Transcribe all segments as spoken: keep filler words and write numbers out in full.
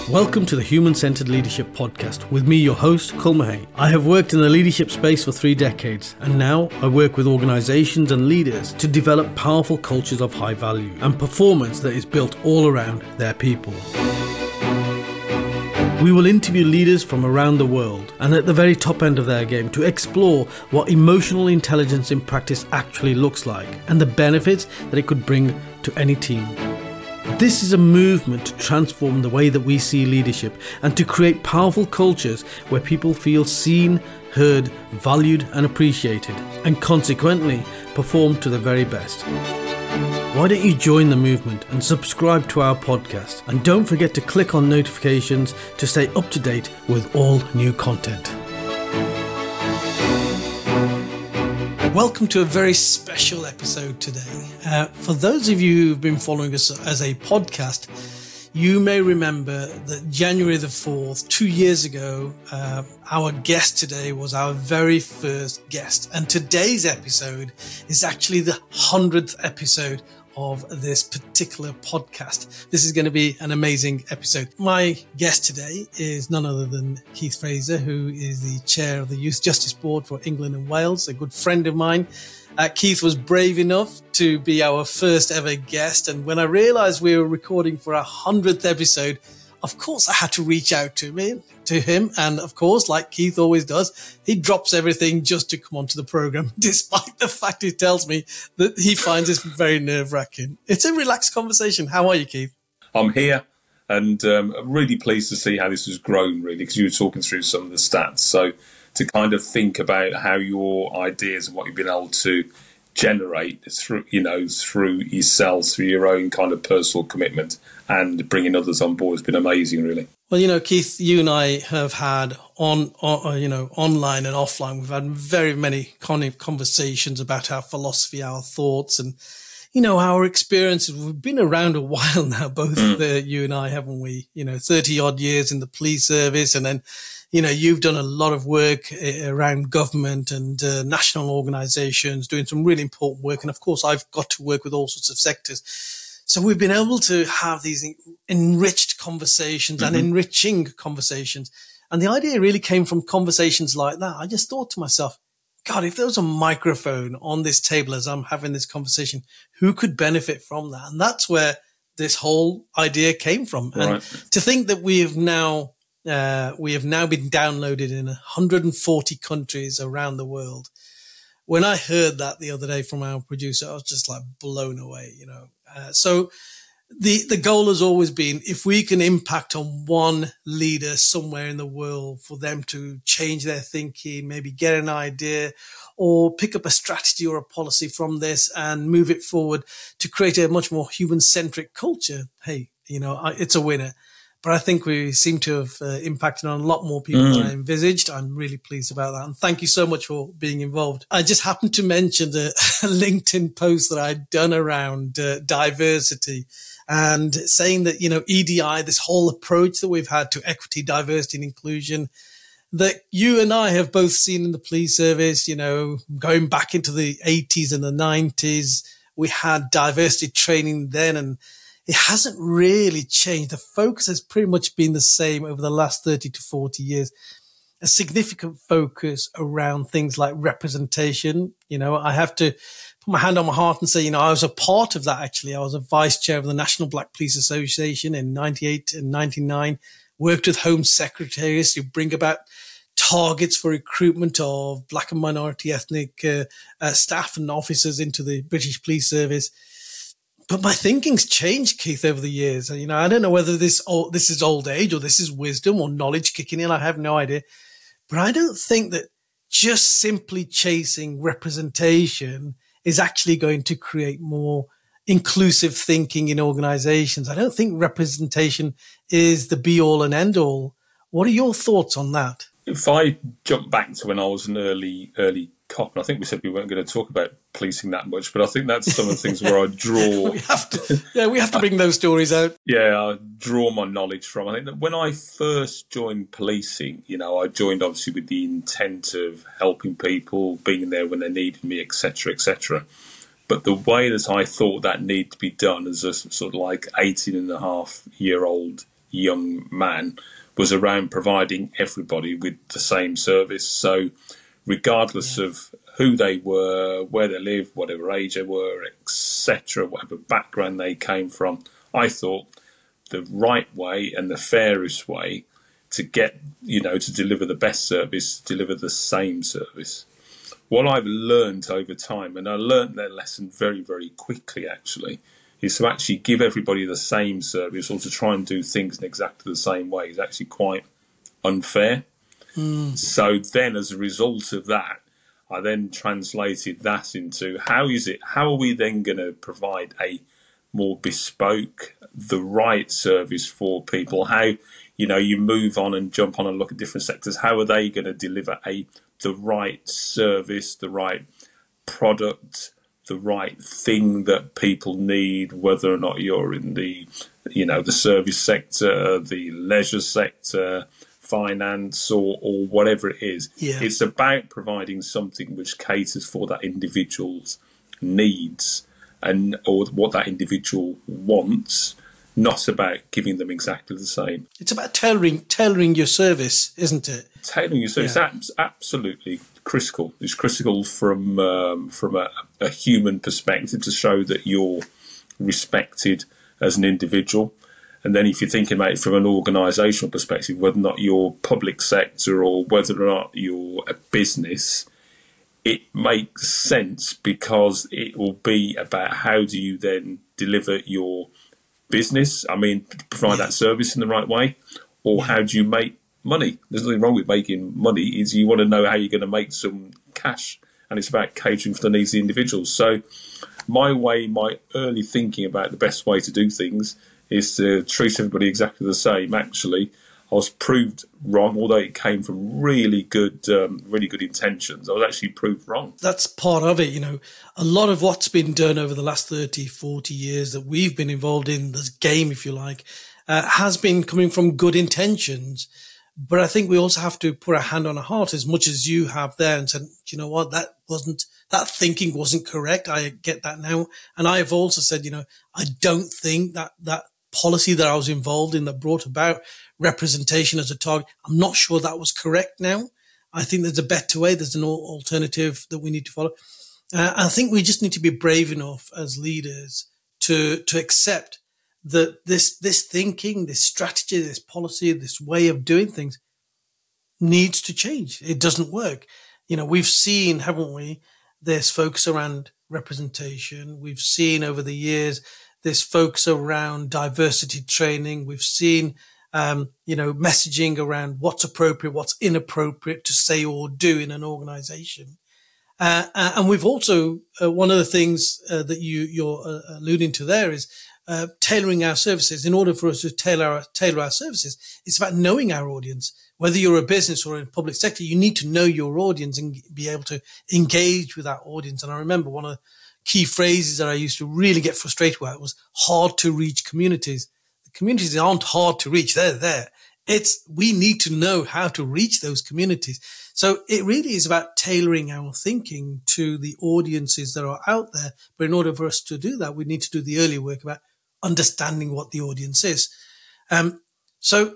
Welcome to the Human Centered Leadership Podcast with me, your host, Cul Mahay. I have worked in the leadership space for three decades, and now I work with organizations and leaders to develop powerful cultures of high value and performance that is built all around their people. We will interview leaders from around the world and at the very top end of their game to explore what emotional intelligence in practice actually looks like and the benefits that it could bring to any team. This is a movement to transform the way that we see leadership and to create powerful cultures where people feel seen, heard, valued and appreciated, and consequently perform to their very best. Why don't you join the movement and subscribe to our podcast? And don't forget to click on notifications to stay up to date with all new content. Welcome to a very special episode today. Uh, for those of you who've been following us as a podcast, you may remember that January the fourth, two years ago, uh, our guest today was our very first guest. And today's episode is actually the hundredth episode of this particular podcast. This is going to be an amazing episode. My guest today is none other than Keith Fraser, who is the chair of the Youth Justice Board for England and Wales, a good friend of mine. Uh, Keith was brave enough to be our first ever guest. And when I realized we were recording for our hundredth episode, of course I had to reach out to him, to him. And of course, like Keith always does, he drops everything just to come onto the program, despite the fact he tells me that he finds this very nerve-wracking. It's a relaxed conversation. How are you, Keith? I'm here and um, I'm really pleased to see how this has grown, really, because you were talking through some of the stats. So to kind of think about how your ideas and what you've been able to generate through, you know, through yourself, through your own kind of personal commitment and bringing others on board has been amazing, really. Well, you know, Keith, you and I have had on, on you know, online and offline, we've had very many conversations about our philosophy, our thoughts, and, you know, our experiences. We've been around a while now, both mm. uh, you and I, haven't we? You know, thirty odd years in the police service, and then, you know, you've done a lot of work around government and uh, national organizations, doing some really important work. And of course, I've got to work with all sorts of sectors. So we've been able to have these enriched conversations mm-hmm. and enriching conversations. And the idea really came from conversations like that. I just thought to myself, God, if there was a microphone on this table as I'm having this conversation, who could benefit from that? And that's where this whole idea came from. And right. to think that we have now Uh, we have now been downloaded in one hundred forty countries around the world. When I heard that the other day from our producer, I was just like blown away, you know. Uh, so the, the goal has always been, if we can impact on one leader somewhere in the world for them to change their thinking, maybe get an idea or pick up a strategy or a policy from this and move it forward to create a much more human-centric culture, hey, you know, I, it's a winner. But I think we seem to have uh, impacted on a lot more people mm. than I envisaged. I'm really pleased about that. And thank you so much for being involved. I just happened to mention the LinkedIn post that I'd done around uh, diversity and saying that, you know, E D I, this whole approach that we've had to equity, diversity and inclusion that you and I have both seen in the police service, you know, going back into the eighties and the nineties. We had diversity training then, and it hasn't really changed. The focus has pretty much been the same over the last thirty to forty years. A significant focus around things like representation. You know, I have to put my hand on my heart and say, you know, I was a part of that actually. I was a vice chair of the National Black Police Association in ninety-eight and ninety-nine, worked with Home Secretaries to bring about targets for recruitment of black and minority ethnic uh, uh, staff and officers into the British Police Service. But my thinking's changed, Keith, over the years. You know, I don't know whether this old, this is old age or this is wisdom or knowledge kicking in. I have no idea. But I don't think that just simply chasing representation is actually going to create more inclusive thinking in organizations. I don't think representation is the be all and end all. What are your thoughts on that? If I jump back to when I was an early, early cop, and I think we said we weren't going to talk about policing that much, but I think that's some of the things where I draw. we have to, yeah, we have to bring those stories out. Yeah, I draw my knowledge from. I think that when I first joined policing, you know, I joined obviously with the intent of helping people, being there when they needed me, et cetera, et cetera. But the way that I thought that needed to be done as a sort of like eighteen and a half year old young man, was around providing everybody with the same service. So regardless yeah. of who they were, where they lived, whatever age they were, et cetera, whatever background they came from, I thought the right way and the fairest way to get, you know, to deliver the best service, deliver the same service. What I've learned over time, and I learned that lesson very, very quickly actually, is to actually give everybody the same service or to try and do things in exactly the same way is actually quite unfair. Mm. So then as a result of that, I then translated that into how is it, how are we then going to provide a more bespoke, the right service for people? How, you know, you move on and jump on and look at different sectors. How are they going to deliver a the right service, the right product, the right thing that people need, whether or not you're in the, you know, the service sector, the leisure sector, finance, or, or whatever it is. Yeah. It's about providing something which caters for that individual's needs and or what that individual wants, not about giving them exactly the same. It's about tailoring tailoring your service, isn't it? Tailoring your service, yeah. That's absolutely critical. It's critical from um, from a, a human perspective to show that you're respected as an individual. And then if you're thinking about it from an organisational perspective, whether or not you're public sector or whether or not you're a business, it makes sense because it will be about how do you then deliver your business, I mean, provide that service in the right way, or how do you make money? There's nothing wrong with making money. Is you want to know how you're going to make some cash, and it's about catering for the needs of the individuals. So my way, my early thinking about the best way to do things is to treat everybody exactly the same. Actually, I was proved wrong, although it came from really good, um, really good intentions. I was actually proved wrong. That's part of it. You know, a lot of what's been done over the last thirty, forty years that we've been involved in this game, if you like, uh, has been coming from good intentions. But I think we also have to put our hand on our heart as much as you have there and said, you know what, that wasn't, that thinking wasn't correct. I get that now. And I have also said, you know, I don't think that that policy that I was involved in that brought about representation as a target, I'm not sure that was correct now. I think there's a better way. There's an alternative that we need to follow. Uh, I think we just need to be brave enough as leaders to, to accept that this, this thinking, this strategy, this policy, this way of doing things needs to change. It doesn't work. You know, we've seen, haven't we, this focus around representation. We've seen over the years this focus around diversity training. We've seen, um, you know, messaging around what's appropriate, what's inappropriate to say or do in an organization. Uh, and we've also, uh, one of the things uh, that you, you're uh, alluding to there is uh, tailoring our services. In order for us to tailor our, tailor our services, it's about knowing our audience. Whether you're a business or in the public sector, you need to know your audience and be able to engage with that audience. And I remember one of the key phrases that I used to really get frustrated with was hard to reach communities. The communities aren't hard to reach. They're there. It's, we need to know how to reach those communities. So it really is about tailoring our thinking to the audiences that are out there. But in order for us to do that, we need to do the early work about understanding what the audience is. Um, so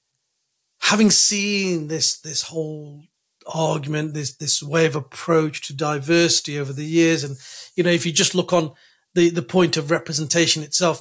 having seen this, this whole argument, this, this way of approach to diversity over the years, and, you know, if you just look on the, the point of representation itself,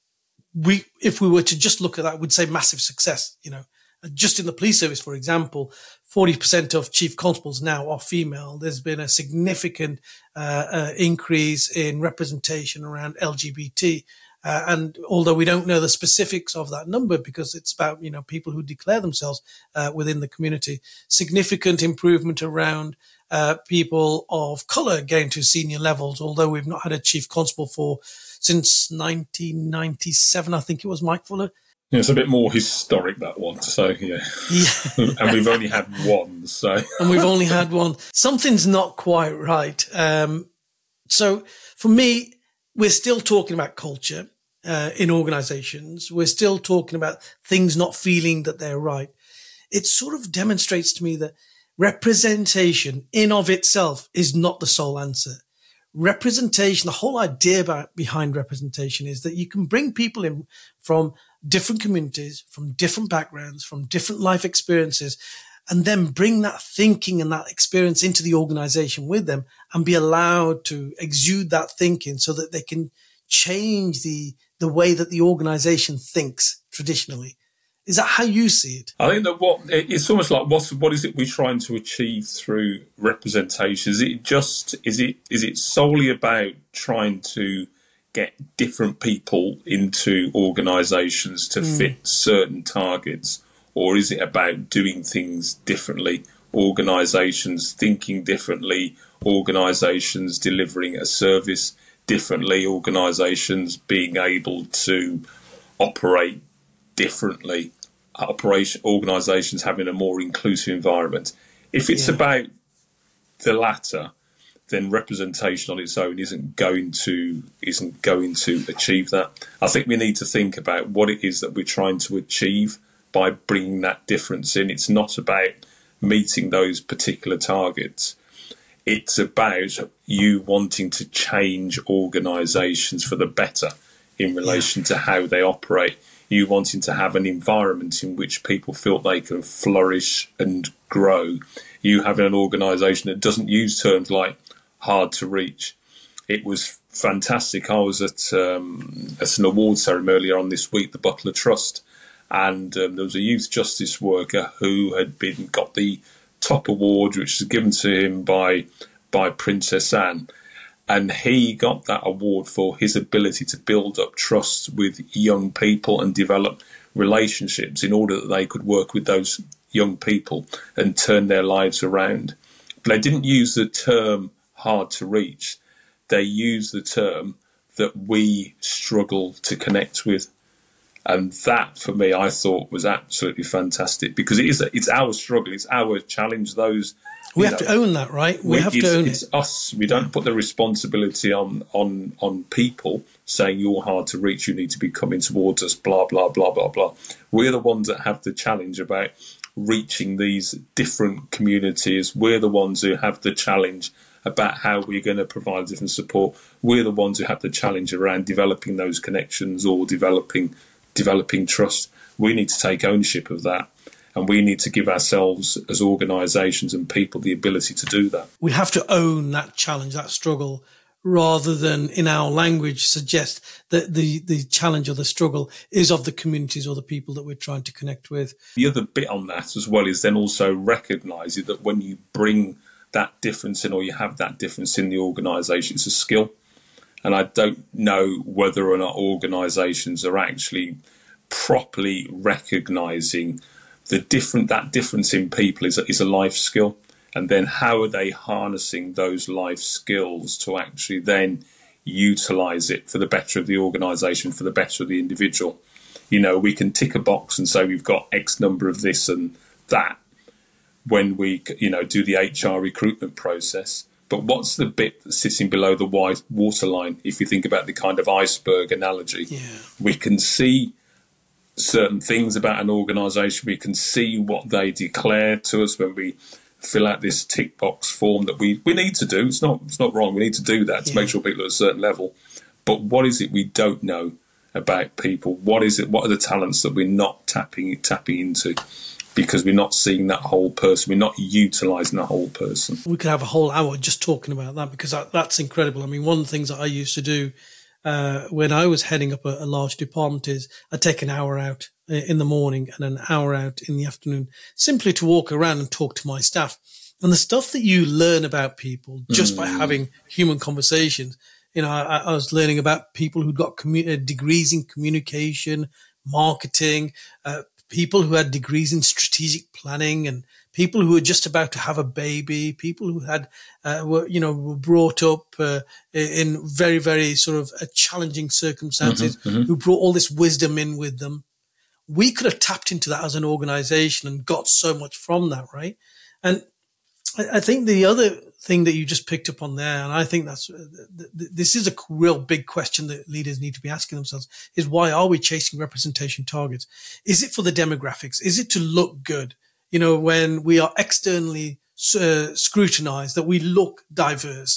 we, if we were to just look at that, we'd say massive success. You know, just in the police service, for example, forty percent of chief constables now are female. There's been a significant uh, uh, increase in representation around L G B T. Uh, and although we don't know the specifics of that number because it's about, you know, people who declare themselves uh, within the community, significant improvement around uh, people of colour getting to senior levels, although we've not had a chief constable for since nineteen ninety-seven, I think it was, Mike Fuller. Yeah, it's a bit more historic, that one. So, yeah. yeah. And we've only had one, so. and we've only had one. Something's not quite right. Um, so for me, we're still talking about culture uh, in organizations. We're still talking about things not feeling that they're right. It sort of demonstrates to me that representation in of itself is not the sole answer. Representation, the whole idea about behind representation is that you can bring people in from different communities, from different backgrounds, from different life experiences, and then bring that thinking and that experience into the organization with them and be allowed to exude that thinking so that they can change the, the way that the organization thinks traditionally. Is that how you see it? I think that what it's almost like what what is it we're trying to achieve through representation? Is it just is it is it solely about trying to get different people into organisations to mm. fit certain targets, or is it about doing things differently? Organisations thinking differently, organisations delivering a service differently, organisations being able to operate differently, operation organisations having a more inclusive environment. If it's yeah. about the latter, then representation on its own isn't going to isn't going to achieve that. I think we need to think about what it is that we're trying to achieve by bringing that difference in. It's not about meeting those particular targets. It's about you wanting to change organisations for the better in relation yeah. to how they operate. You wanting to have an environment in which people feel they can flourish and grow. You having an organisation that doesn't use terms like hard to reach. It was fantastic. I was at, um, at an award ceremony earlier on this week, the Butler Trust, and um, there was a youth justice worker who had been got the top award, which was given to him by by Princess Anne. And he got that award for his ability to build up trust with young people and develop relationships in order that they could work with those young people and turn their lives around. But they didn't use the term hard to reach. They used the term that we struggle to connect with. And that, for me, I thought was absolutely fantastic, because it is it's our struggle, it's our challenge. Those we have know, to own that, right? We, we have to own it's it. It's us. We don't put the responsibility on on on people saying you're hard to reach, you need to be coming towards us, blah blah blah blah blah. We're the ones that have the challenge about reaching these different communities. We're the ones who have the challenge about how we're going to provide different support. We're the ones who have the challenge around developing those connections or developing. developing trust. We need to take ownership of that, and we need to give ourselves as organisations and people the ability to do that. We have to own that challenge, that struggle, rather than in our language suggest that the, the challenge or the struggle is of the communities or the people that we're trying to connect with. The other bit on that as well is then also recognising that when you bring that difference in, or you have that difference in the organisation, it's a skill. And I don't know whether or not organisations are actually properly recognising the different that difference in people is a, is a life skill. And then how are they harnessing those life skills to actually then utilise it for the better of the organisation, for the better of the individual? You know, we can tick a box and say we've got X number of this and that when we, you know, do the H R recruitment process. But what's the bit that's sitting below the white waterline? If you think about the kind of iceberg analogy, yeah. we can see certain things about an organisation. We can see what they declare to us when we fill out this tick box form that we, we need to do. It's not it's not wrong. We need to do that to yeah. make sure people are at a certain level. But what is it we don't know about people? What is it? What are the talents that we're not tapping tapping into? Because we're not seeing that whole person. We're not utilising the whole person. We could have a whole hour just talking about that, because that, that's incredible. I mean, one of the things that I used to do uh, when I was heading up a, a large department is I'd take an hour out in the morning and an hour out in the afternoon simply to walk around and talk to my staff. And the stuff that you learn about people just mm. by having human conversations, you know, I, I was learning about people who'd got commu- degrees in communication, marketing, uh, people who had degrees in strategic planning, and people who were just about to have a baby, people who had, uh, were, you know, were brought up uh, in very, very sort of uh, challenging circumstances, mm-hmm, mm-hmm. who brought all this wisdom in with them. We could have tapped into that as an organization and got so much from that, right? And I, I think the other thing that you just picked up on there, and I think that's, uh, th- th- this is a real big question that leaders need to be asking themselves, is why are we chasing representation targets? Is it for the demographics? Is it to look good? You know, when we are externally uh, scrutinized, that we look diverse?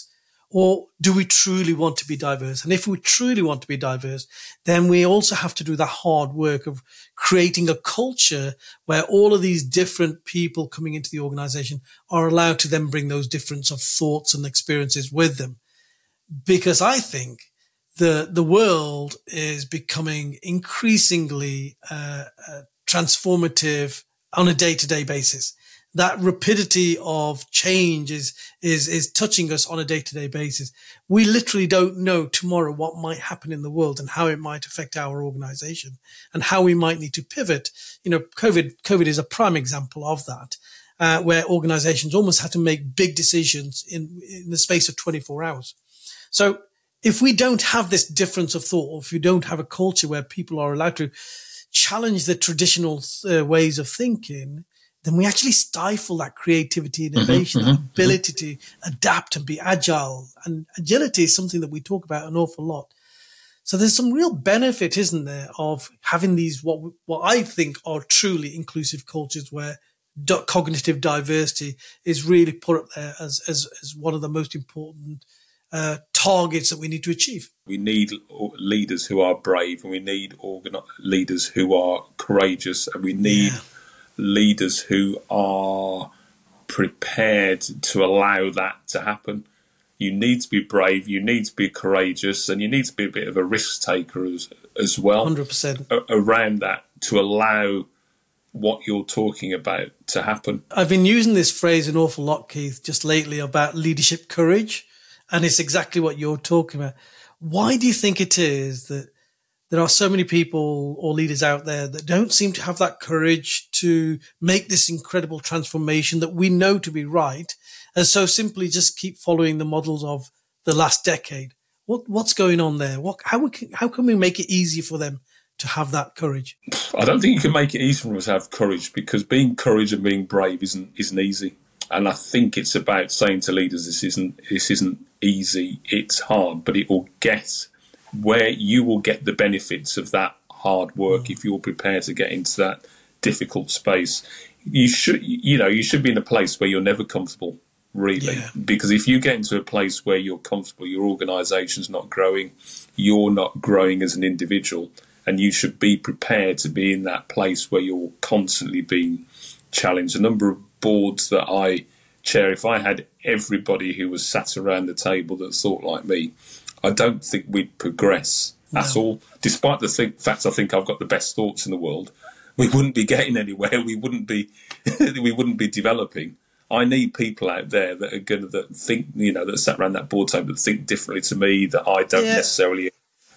Or do we truly want to be diverse? And if we truly want to be diverse, then we also have to do the hard work of creating a culture where all of these different people coming into the organization are allowed to then bring those difference of thoughts and experiences with them. Because I think the the world is becoming increasingly uh, uh, transformative on a day-to-day basis. That rapidity of change is, is, is touching us on a day-to-day basis. We literally don't know tomorrow what might happen in the world and how it might affect our organization and how we might need to pivot. You know, COVID, COVID is a prime example of that, uh, where organizations almost had to make big decisions in, in the space of twenty-four hours. So if we don't have this difference of thought, or if you don't have a culture where people are allowed to challenge the traditional uh, ways of thinking, then we actually stifle that creativity, innovation, mm-hmm, that mm-hmm, ability mm-hmm. to adapt and be agile. And agility is something that we talk about an awful lot. So there's some real benefit, isn't there, of having these, what what I think are truly inclusive cultures where do- cognitive diversity is really put up there as, as, as one of the most important uh, targets that we need to achieve. We need leaders who are brave, and we need organ- leaders who are courageous, and we need... Yeah. leaders who are prepared to allow that to happen. You need to be brave, you need to be courageous, and you need to be a bit of a risk taker as, as well. one hundred percent. Around that, to allow what you're talking about to happen. I've been using this phrase an awful lot, Keith, just lately about leadership courage, and it's exactly what you're talking about. Why do you think it is that there are so many people or leaders out there that don't seem to have that courage to make this incredible transformation that we know to be right, and so simply just keep following the models of the last decade? What, what's going on there? What, how, we can, how can we make it easy for them to have that courage? I don't think you can make it easy for them to have courage, because being courage and being brave isn't isn't easy. And I think it's about saying to leaders, this isn't this isn't easy. It's hard, but it will get where you will get the benefits of that hard work mm. if you're prepared to get into that difficult space. You should, you know, you should be in a place where you're never comfortable, really, yeah. because if you get into a place where you're comfortable, your organisation's not growing, you're not growing as an individual, and you should be prepared to be in that place where you're constantly being challenged. A number of boards that I chair, if I had everybody who was sat around the table that thought like me, I don't think we'd progress no. at all. Despite the th- fact I think I've got the best thoughts in the world, we wouldn't be getting anywhere. We wouldn't be, we wouldn't be developing. I need people out there that are going to that think, you know, that sat around that board table that think differently to me, that I don't yeah. necessarily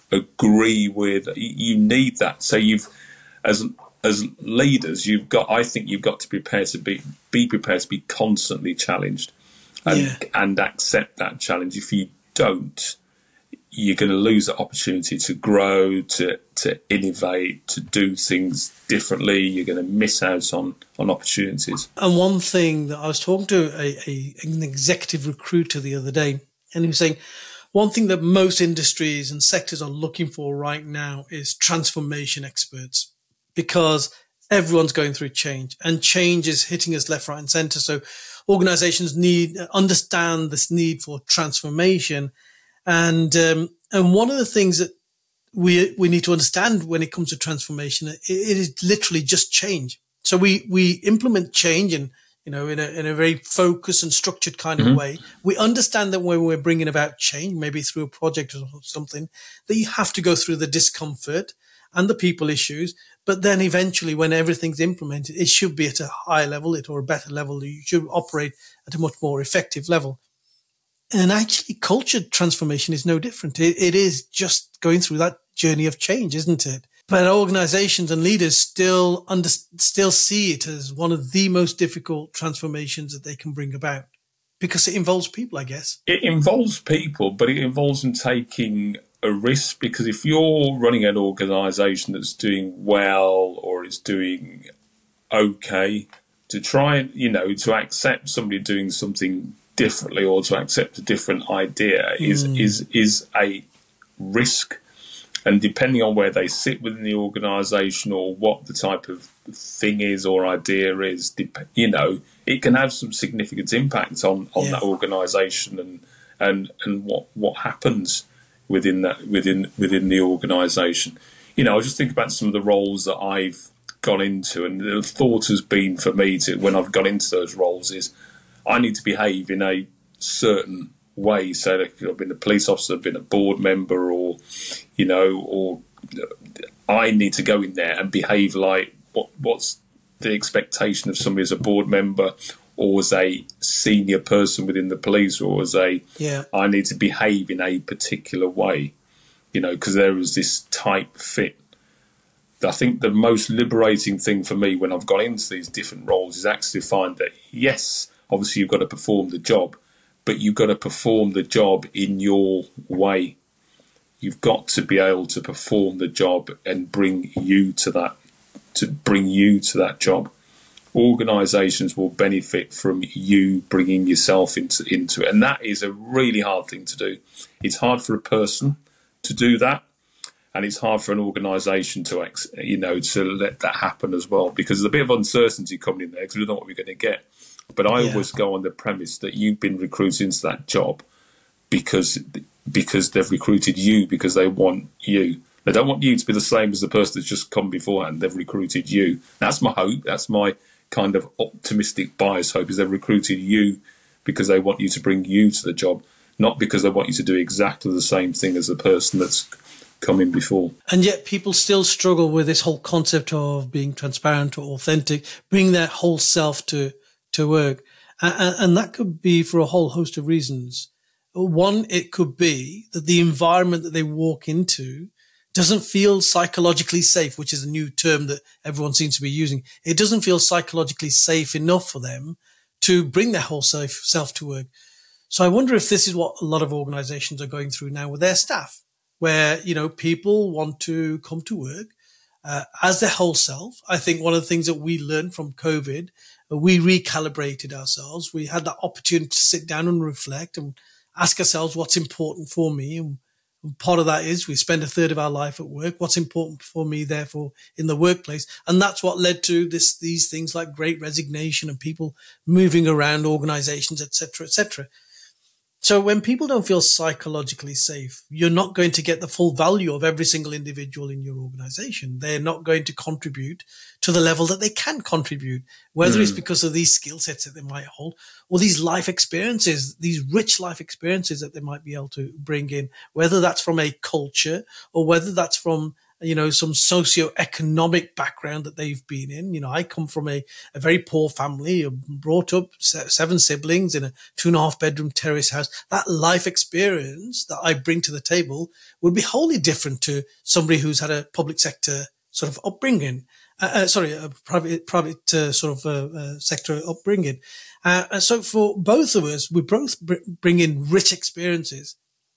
agree with. You need that. So you've, as as leaders, you've got. I think you've got to prepare to be be prepared to be constantly challenged, and yeah. and accept that challenge. If you don't, you're going to lose the opportunity to grow, to to innovate, to do things differently. You're going to miss out on, on opportunities. And one thing that I was talking to a, a an executive recruiter the other day, and he was saying one thing that most industries and sectors are looking for right now is transformation experts, because everyone's going through change, and change is hitting us left, right, and centre. So organisations need understand this need for transformation. And um, and one of the things that we we need to understand when it comes to transformation, it, it is literally just change. So we we implement change in you know in a in a very focused and structured kind mm-hmm. of way. We understand that when we're bringing about change, maybe through a project or something, that you have to go through the discomfort and the people issues. But then eventually, when everything's implemented, it should be at a higher level, it or a better level. You should operate at a much more effective level. And actually, culture transformation is no different. It, it is just going through that journey of change, isn't it? But organizations and leaders still under, still see it as one of the most difficult transformations that they can bring about, because it involves people, I guess. It involves people, but it involves them taking a risk, because if you're running an organization that's doing well or is doing okay, to try and, you know, to accept somebody doing something differently or to accept a different idea is mm. is is a risk, and depending on where they sit within the organisation or what the type of thing is or idea is, you know, it can have some significant impact on on yeah. that organisation and and and what what happens within that within within the organisation. You know, I just think about some of the roles that I've gone into, and the thought has been for me to when I've gone into those roles is I need to behave in a certain way. So that I've been a police officer, I've been a board member, or you know, or I need to go in there and behave like what what's the expectation of somebody as a board member or as a senior person within the police, or as a yeah. I need to behave in a particular way, you know, because there is this type fit. I think the most liberating thing for me when I've gone into these different roles is actually find that, yes, obviously you've got to perform the job, but you've got to perform the job in your way. You've got to be able to perform the job and bring you to that, to bring you to that job. Organisations will benefit from you bringing yourself into, into it. And that is a really hard thing to do. It's hard for a person to do that. And it's hard for an organisation to, you know, to let that happen as well, because there's a bit of uncertainty coming in there because we don't know what we're going to get. But I yeah. always go on the premise that you've been recruited into that job because because they've recruited you because they want you. They don't want you to be the same as the person that's just come beforehand. They've recruited you. That's my hope. That's my kind of optimistic bias hope, is they've recruited you because they want you to bring you to the job, not because they want you to do exactly the same thing as the person that's come in before. And yet people still struggle with this whole concept of being transparent or authentic, bring their whole self to, to work. And, and that could be for a whole host of reasons. One, it could be that the environment that they walk into doesn't feel psychologically safe, which is a new term that everyone seems to be using. It doesn't feel psychologically safe enough for them to bring their whole self, self to work. So I wonder if this is what a lot of organizations are going through now with their staff, where, you know, people want to come to work uh, as their whole self. I think one of the things that we learned from COVID, uh, we recalibrated ourselves. We had that opportunity to sit down and reflect and ask ourselves what's important for me. And part of that is we spend a third of our life at work. What's important for me, therefore, in the workplace? And that's what led to this, these things like Great Resignation and people moving around organizations, et cetera, et cetera. So when people don't feel psychologically safe, you're not going to get the full value of every single individual in your organization. They're not going to contribute to the level that they can contribute, whether mm. it's because of these skill sets that they might hold or these life experiences, these rich life experiences that they might be able to bring in, whether that's from a culture or whether that's from, you know, some socio-economic background that they've been in. You know, I come from a, a very poor family, brought up seven siblings in a two and a half bedroom terrace house. That life experience that I bring to the table would be wholly different to somebody who's had a public sector sort of upbringing. Uh, uh, sorry, a private, private uh, sort of uh, uh, sector upbringing. Uh, and so for both of us, we both br- bring in rich experiences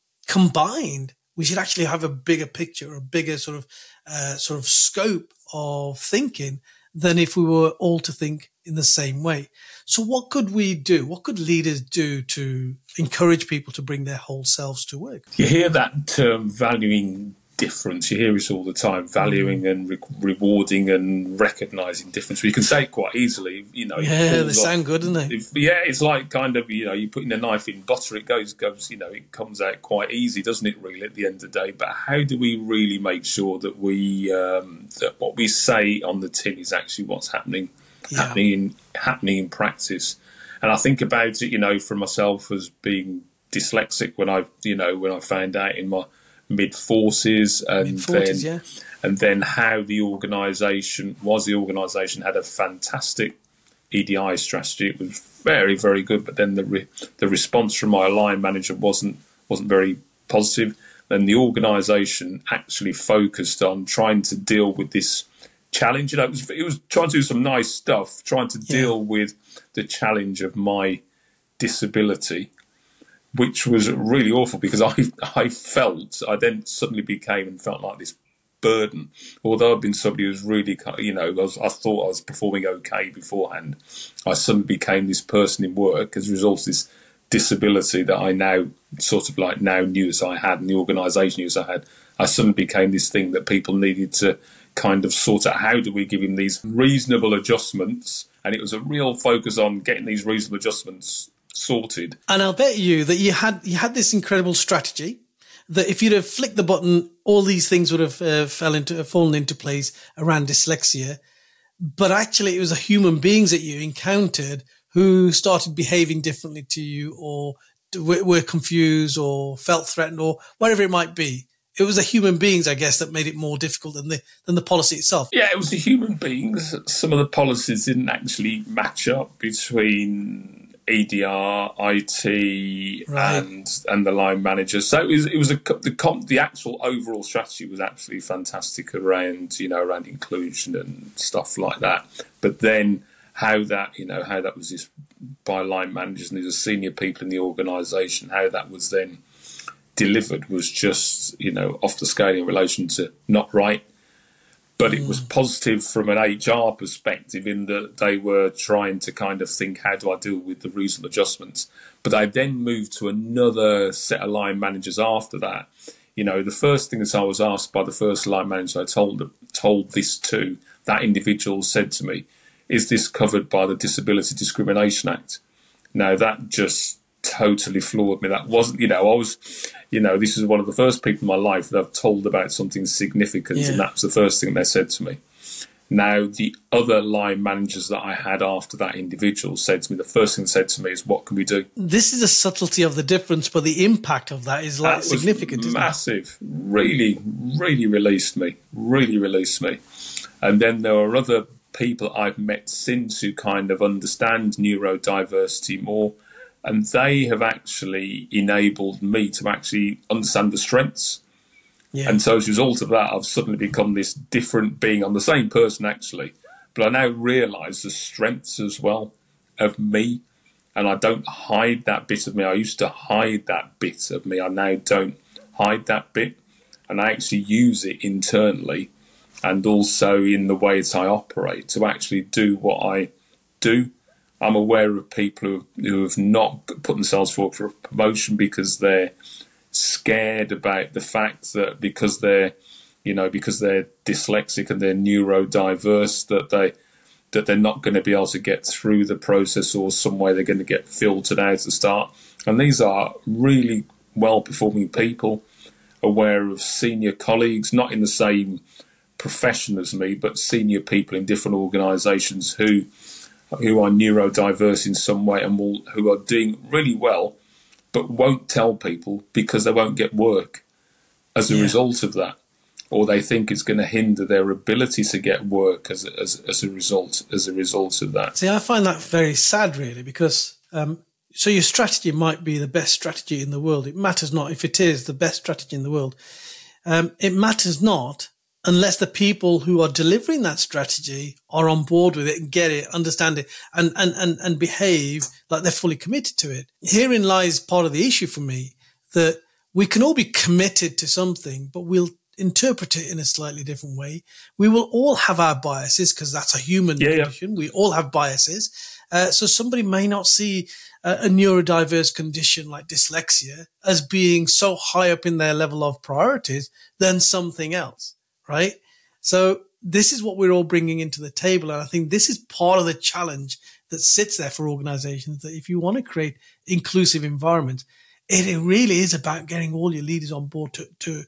combined. We should actually have a bigger picture, a bigger sort of, uh, sort of scope of thinking than if we were all to think in the same way. So what could we do? What could leaders do to encourage people to bring their whole selves to work? You hear that term, valuing difference. You hear it all the time, valuing and re- rewarding and recognising difference. You can say it quite easily, you know. Yeah, they sound good, don't they? If, yeah, it's like kind of, you know, you putting a knife in butter, it goes, goes, you know, it comes out quite easy, doesn't it, really, at the end of the day? But how do we really make sure that we, um, that what we say on the tin is actually what's happening, yeah. happening in, happening in practice? And I think about it, you know, for myself as being dyslexic when I, you know, when I found out in my mid forties, and mid-forties, then yeah. and then how the organisation was. The organisation had a fantastic E D I strategy. It was very, very good, but then the re- the response from my line manager wasn't wasn't very positive. Then the organisation actually focused on trying to deal with this challenge. You know, it was, it was trying to do some nice stuff, trying to yeah. deal with the challenge of my disability, which was really awful because I I felt, I then suddenly became and felt like this burden. Although I've been somebody who's really, you know, I, was, I thought I was performing okay beforehand, I suddenly became this person in work as a result of this disability that I now sort of like now knew as I had and the organisation knew as I had. I suddenly became this thing that people needed to kind of sort out. How do we give him these reasonable adjustments? And it was a real focus on getting these reasonable adjustments sorted. And I'll bet you that you had you had this incredible strategy that if you'd have flicked the button, all these things would have uh, fell into fallen into place around dyslexia. But actually, it was the human beings that you encountered who started behaving differently to you, or were confused, or felt threatened, or whatever it might be. It was the human beings, I guess, that made it more difficult than the than the policy itself. Yeah, it was the human beings. Some of the policies didn't actually match up between E D R, I T, right. and and the line managers. So it was it was a the comp, the actual overall strategy was absolutely fantastic around you know around inclusion and stuff like that. But then how that you know how that was just by line managers and these are senior people in the organisation, how that was then delivered was just, you know, off the scale in relation to not right. But it was positive from an H R perspective in that they were trying to kind of think, how do I deal with the reasonable adjustments? But I then moved to another set of line managers after that. You know, the first thing that I was asked by the first line manager I told told this to, that individual said to me, is this covered by the Disability Discrimination Act? Now, that just totally floored me. That wasn't, you know, I was, you know, this is one of the first people in my life that I've told about something significant, yeah. and that was the first thing they said to me. Now, the other line managers that I had after that individual said to me, the first thing they said to me is, what can we do? This is a subtlety of the difference, but the impact of that is like that significant, isn't massive. It? Really, really released me, really released me. And then there were other people I've met since who kind of understand neurodiversity more, and they have actually enabled me to actually understand the strengths. Yeah. And so as a result of that, I've suddenly become this different being. I'm the same person, actually, but I now realise the strengths as well of me, and I don't hide that bit of me. I used to hide that bit of me. I now don't hide that bit, and I actually use it internally and also in the way that I operate to actually do what I do. I'm aware of people who, who have not put themselves forward for a promotion because they're scared about the fact that because they're, you know, because they're dyslexic and they're neurodiverse, that they that they're not going to be able to get through the process, or some way they're going to get filtered out at the start. And these are really well-performing people, aware of senior colleagues, not in the same profession as me, but senior people in different organisations who. who are neurodiverse in some way and will, who are doing really well, but won't tell people because they won't get work as a yeah. result of that, or they think it's going to hinder their ability to get work as a, as, as a result as a result of that. See, I find that very sad, really, because um, so your strategy might be the best strategy in the world. It matters not if it is the best strategy in the world. Um, it matters not unless the people who are delivering that strategy are on board with it and get it, understand it, and, and, and, and behave like they're fully committed to it. Herein lies part of the issue for me, that we can all be committed to something, but we'll interpret it in a slightly different way. We will all have our biases because that's a human yeah, condition. Yeah. We all have biases. Uh, so somebody may not see a, a neurodiverse condition like dyslexia as being so high up in their level of priorities than something else. Right. So this is what we're all bringing into the table. And I think this is part of the challenge that sits there for organizations, that if you want to create inclusive environments, it, it really is about getting all your leaders on board to, to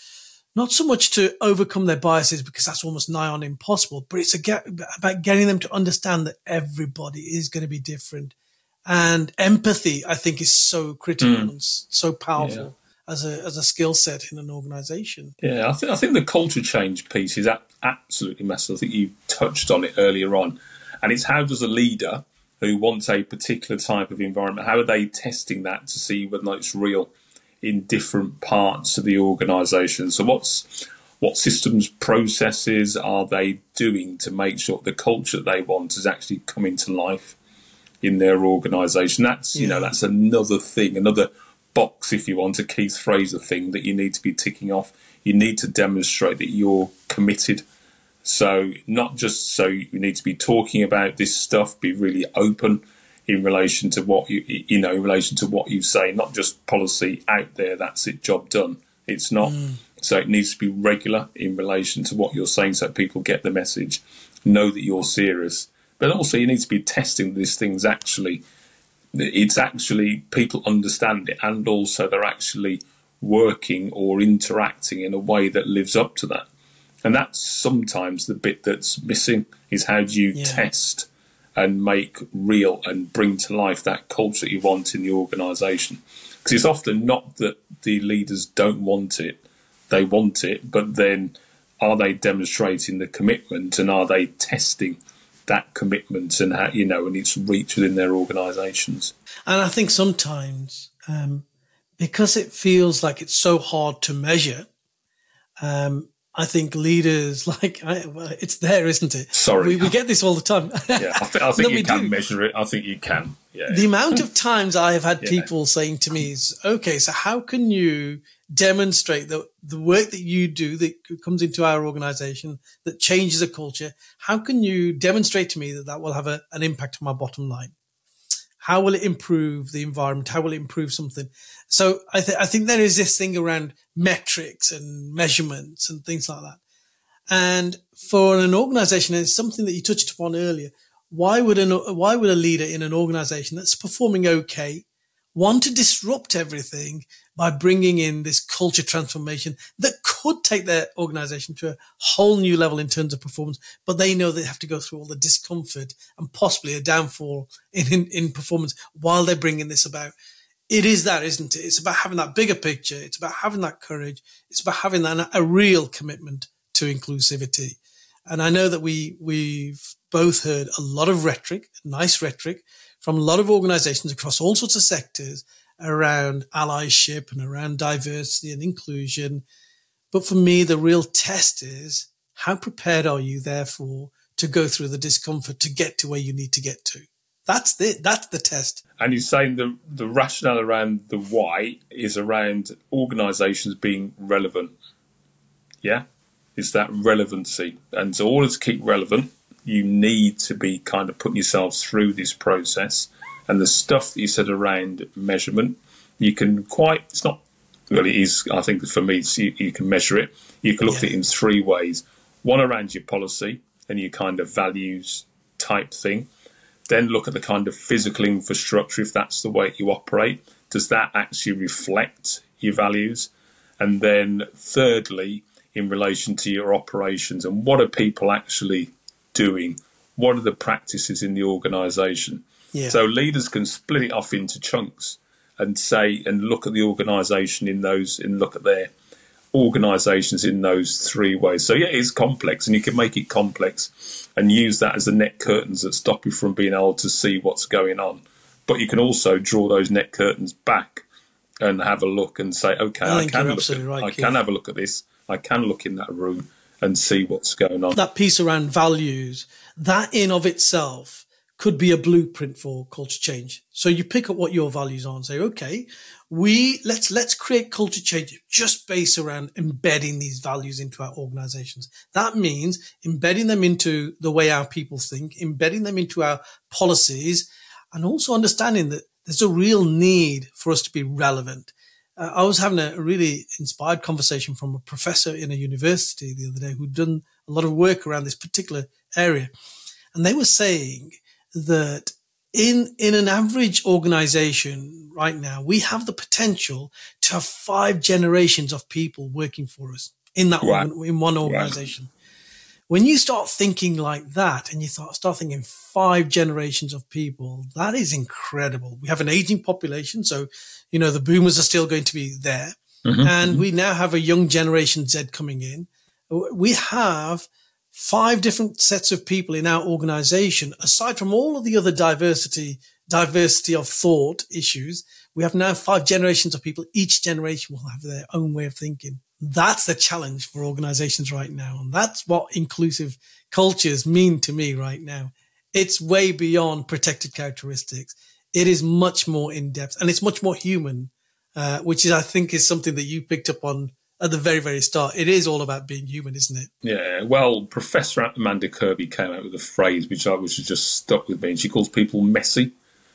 not so much to overcome their biases, because that's almost nigh on impossible, but it's a get, about getting them to understand that everybody is going to be different. And empathy, I think, is so critical mm. and so powerful. Yeah. as a as a skill set in an organisation. Yeah, I think I think the culture change piece is absolutely massive. I think you touched on it earlier on, and it's how does a leader who wants a particular type of environment, how are they testing that to see whether it's real in different parts of the organisation? So what's what systems, processes are they doing to make sure the culture that they want is actually coming to life in their organisation? That's, you yeah. know, that's another thing, another box, if you want, a Keith Fraser thing that you need to be ticking off. You need to demonstrate that you're committed. So not just so you need to be talking about this stuff, be really open in relation to what you, you know, in relation to what you say, not just policy out there, that's it, job done. It's not. Mm. So it needs to be regular in relation to what you're saying so people get the message, know that you're serious. But also you need to be testing these things actually it's actually people understand it, and also they're actually working or interacting in a way that lives up to that. And that's sometimes the bit that's missing, is how do you yeah. test and make real and bring to life that culture you want in the organisation. Because it's often not that the leaders don't want it, they want it, but then are they demonstrating the commitment, and are they testing that commitment and how, you know, and its reach within their organisations. And I think sometimes um, because it feels like it's so hard to measure, um, I think leaders like I, well, it's there, isn't it? Sorry, we, we get this all the time. yeah, I, th- I think no, you can do. measure it. I think you can. Yeah. The amount of times I have had yeah. people saying to me is, "Okay, so how can you demonstrate that the work that you do that comes into our organisation that changes a culture? How can you demonstrate to me that that will have a, an impact on my bottom line? How will it improve the environment? How will it improve something?" So I, th- I think there is this thing around metrics and measurements and things like that. And for an organisation, and it's something that you touched upon earlier, why would an why would a leader in an organisation that's performing okay want to disrupt everything by bringing in this culture transformation that could take their organisation to a whole new level in terms of performance, but they know they have to go through all the discomfort and possibly a downfall in, in, in performance while they're bringing this about? It is that, isn't it? It's about having that bigger picture. It's about having that courage. It's about having that, a real commitment to inclusivity. And I know that we, we've both heard a lot of rhetoric, nice rhetoric, from a lot of organizations across all sorts of sectors around allyship and around diversity and inclusion. But for me, the real test is, how prepared are you, therefore, to go through the discomfort to get to where you need to get to? That's the, that's the test. And you're saying the, the rationale around the why is around organisations being relevant. Yeah? It's that relevancy. And in order to keep relevant, you need to be kind of putting yourselves through this process. And the stuff that you said around measurement, you can quite, it's not, well, it is, I think for me, it's, you, you can measure it. You can look yeah. at it in three ways. One around your policy and your kind of values type thing. Then look at the kind of physical infrastructure, if that's the way you operate. Does that actually reflect your values? And then thirdly, in relation to your operations, and what are people actually doing? What are the practices in the organisation? Yeah. So leaders can split it off into chunks and say, and look at the organisation in those, and look at their organisations in those three ways. So yeah, it's complex, and you can make it complex and use that as the net curtains that stop you from being able to see what's going on. But you can also draw those net curtains back and have a look and say, okay, I, I can look at, right, I Keith. can have a look at this. I can look in that room and see what's going on. That piece around values, that in of itself could be a blueprint for culture change. So you pick up what your values are and say, okay, we let's let's create culture change just based around embedding these values into our organizations. That means embedding them into the way our people think, embedding them into our policies, and also understanding that there's a real need for us to be relevant. Uh, I was having a really inspired conversation from a professor in a university the other day who'd done a lot of work around this particular area. And they were saying that in, in an average organization right now, we have the potential to have five generations of people working for us in that, right. organ, in one organization. Right. When you start thinking like that and you start, start thinking five generations of people, that is incredible. We have an aging population. So, you know, the boomers are still going to be there. Mm-hmm. And mm-hmm. we now have a young generation Z coming in. We have five different sets of people in our organization, aside from all of the other diversity, diversity of thought issues. We have now five generations of people. Each generation will have their own way of thinking. That's the challenge for organizations right now. And that's what inclusive cultures mean to me right now. It's way beyond protected characteristics. It is much more in depth and it's much more human, uh, which is, I think, is something that you picked up on at the very, very start. It is all about being human, isn't it? Yeah. Well, Professor Amanda Kirby came out with a phrase which I which has just stuck with me, and she calls people messy.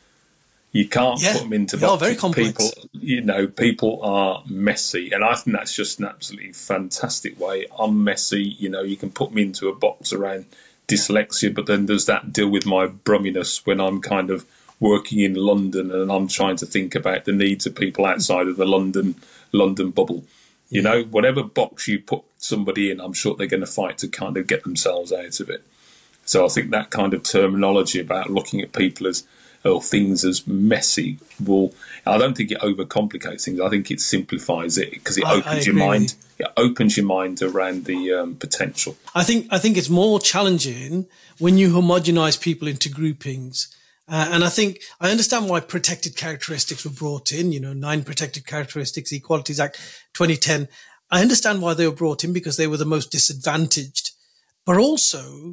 You can't yeah, put them into boxes. Very complex. People, you know, people are messy, and I think that's just an absolutely fantastic way. I'm messy. You know, you can put me into a box around dyslexia, but then does that deal with my brumminess when I'm kind of working in London and I'm trying to think about the needs of people outside of the London London bubble. You know, whatever box you put somebody in, I'm sure they're going to fight to kind of get themselves out of it. So I think that kind of terminology about looking at people as, or things as messy will, I don't think it overcomplicates things. I think it simplifies it because it I, opens I your mind. It opens your mind around the um, potential. I think I think it's more challenging when you homogenize people into groupings. Uh, and I think I understand why protected characteristics were brought in, you know, nine protected characteristics, Equalities Act twenty ten. I understand why they were brought in because they were the most disadvantaged. But also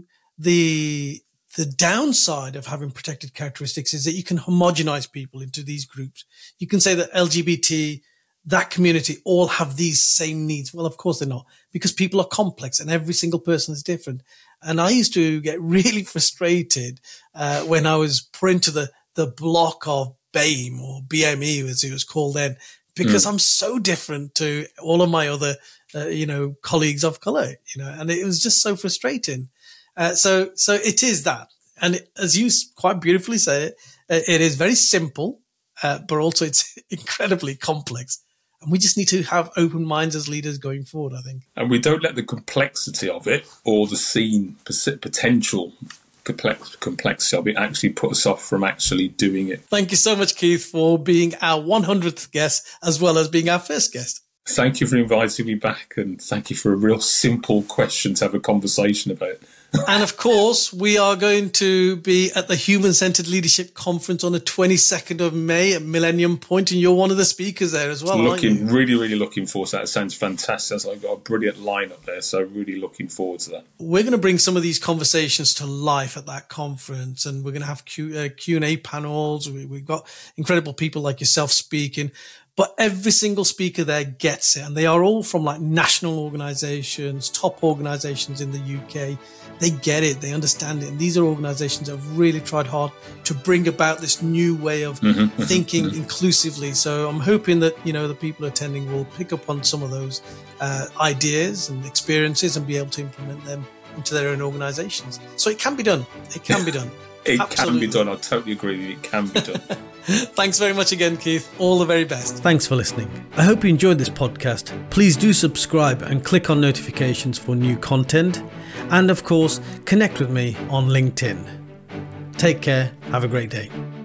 the the downside of having protected characteristics is that you can homogenize people into these groups. You can say that L G B T, that community all have these same needs. Well, of course they're not, because people are complex and every single person is different. And I used to get really frustrated uh, when I was put into the, the block of BAME or B M E, as it was called then, because mm. I'm so different to all of my other, uh, you know, colleagues of color, you know, and it was just so frustrating. Uh, so, so it is that. And it, as you quite beautifully say it, it is very simple, uh, but also it's incredibly complex. And we just need to have open minds as leaders going forward, I think. And we don't let the complexity of it or the seen potential complex, complexity of it actually put us off from actually doing it. Thank you so much, Keith, for being our one hundredth guest as well as being our first guest. Thank you for inviting me back, and thank you for a real simple question to have a conversation about. And of course, we are going to be at the Human Centered Leadership Conference on the twenty-second of May at Millennium Point, and you're one of the speakers there as well, looking, aren't you? Really, really looking forward to that. It sounds fantastic. I've got a brilliant lineup there, so really looking forward to that. We're going to bring some of these conversations to life at that conference, and we're going to have Q, uh, Q and A panels. We, we've got incredible people like yourself speaking. But every single speaker there gets it. And they are all from like national organizations, top organizations in the U K. They get it. They understand it. And these are organizations that have really tried hard to bring about this new way of mm-hmm. thinking mm-hmm. inclusively. So I'm hoping that, you know, the people attending will pick up on some of those uh, ideas and experiences and be able to implement them into their own organizations. So it can be done. It can be done. It Absolutely. can be done. I totally agree with you. It can be done. Thanks very much again, Keith. All the very best. Thanks for listening. I hope you enjoyed this podcast. Please do subscribe and click on notifications for new content. And of course, connect with me on LinkedIn. Take care. Have a great day.